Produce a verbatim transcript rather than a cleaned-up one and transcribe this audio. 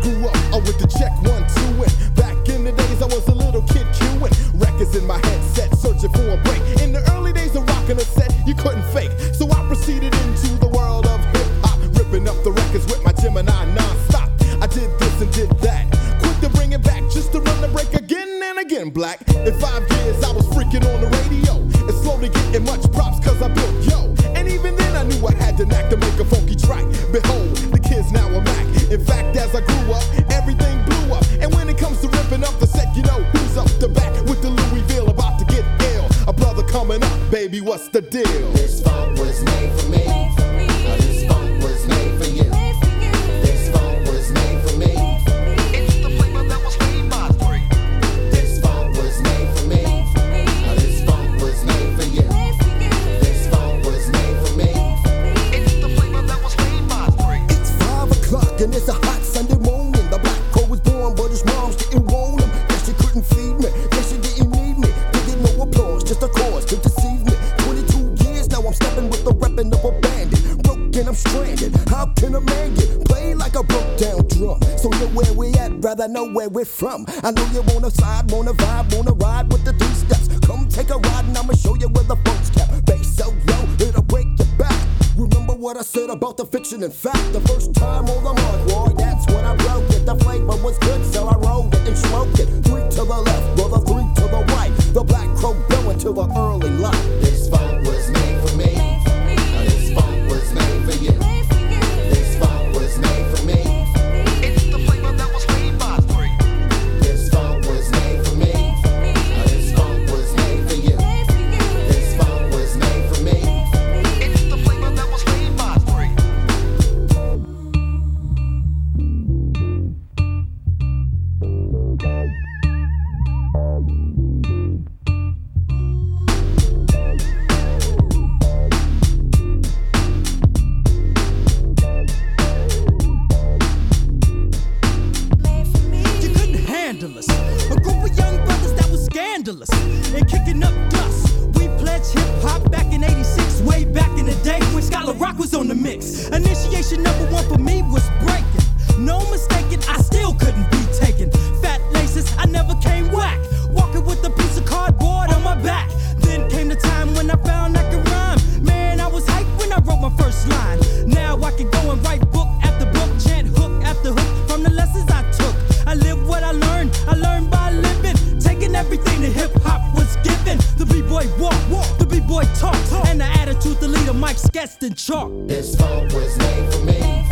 grew up, I went to check one, two, and back in the days I was a little kid queuing records in my headset, searching for a break. In the early days of rocking a set, you couldn't fake, so I proceeded into the world of hip-hop, ripping up the records with my Gemini non-stop. I did this and did that, quick to bring it back, just to run the break again and again, black. In five years I was freaking on the radio, and slowly getting much props cause I built yo. And even then I knew I had to knack to make a funky track. Behold, the kids now are Mac. In fact, as I grew up, everything blew up. And when it comes to ripping up the set, you know who's up the back with the Louisville about to get ill. A brother coming up, baby, what's the deal? This funk was made for me. Uh, this funk was made for you. This funk was made for me. It's the flavor that was made by three. This funk was made for me. Uh, this funk was made for you. This funk was made for me. It's the flavor that was made by three. It's five o'clock and it's a hot Sunday morning. The black crow was born, but his moms didn't want him. Guess she couldn't feed me. Guess she didn't need me. Didn't no applause, just a cause to deceive me. twenty-two years now I'm stepping with the weapon of a bandit. Broken, I'm stranded. How can a man get played like a broke down drum? So know where we at, brother, know where we're from. I know you wanna side, wanna vibe, wanna ride with the three steps. Come take a ride and I'ma show you where the funk's kept. Bass so low, it'll break your back. Remember what I said about the fiction and fact. The first time on the mark, boy, that's when I broke it. The flavor was good, so I rolled it and smoked it. Three to the left, brother, three to the right. The black crow blowing till the early light. This funk was made for me. Uh, this funk was made for you. This funk was made for me. It's the flavor that was made by three. This funk was made for me. Uh, this funk was made for you. This funk was made for me. It's the flavor that was made by three. You couldn't handle us. A group of young brothers that was scandalous and kicking up dust. We pledged hip hop back in eighty-six, way back in the day when Scholar Rock was on the mix. Initiation number one for me was breaking. No mistaking, I still couldn't be taken. Fat laces, I never came whack. Walking with a piece of cardboard on my back. Then came the time when I found I could rhyme. Man, I was hyped when I wrote my first line. Now I can go and write book after book, chant hook after hook from the lessons I took. I live what I learned, I learned by living, taking everything that hip hop was given. The b-boy walk, walk, the b-boy talk, and the attitude the leader Mike sketched in chalk. This funk was made for me.